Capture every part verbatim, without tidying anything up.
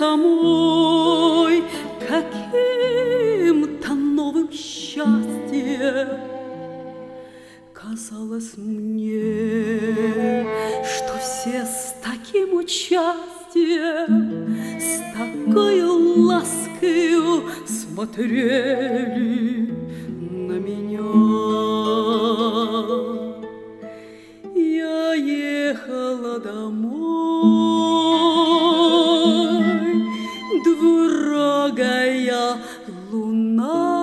самой каким-то новым счастьем. Казалось мне, что все с таким участием, с такой ласкою смотрели на меня. Я ехала домой, двурогая луна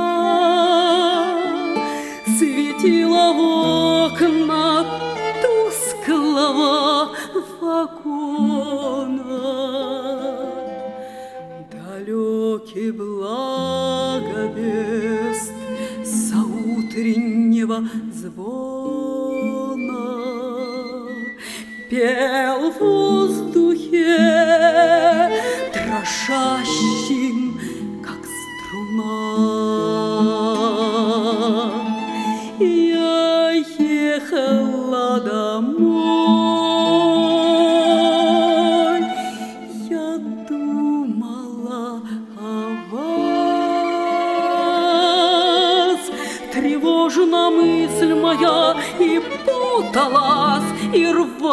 светила в окна тусклого вагона. Далекий благовест заутреннего звона пел в воздухе дрожащим, как струна. Я ехала домой, я думала о вас. Тревожна мысль моя и путалась, и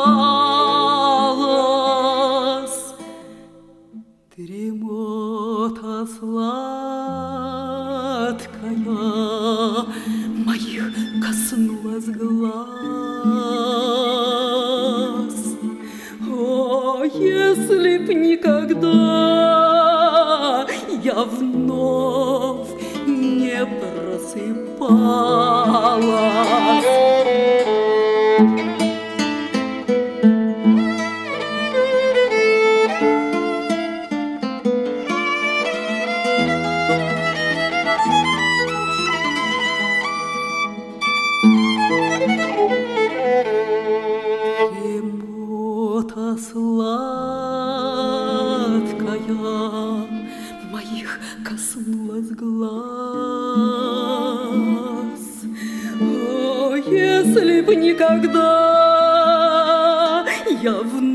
рвалась. Дремота сладкая моих коснулась глаз. О, если б никогда я вновь не просыпалась. Дремота сладкая моих коснулась глаз. О, если б никогда я вновь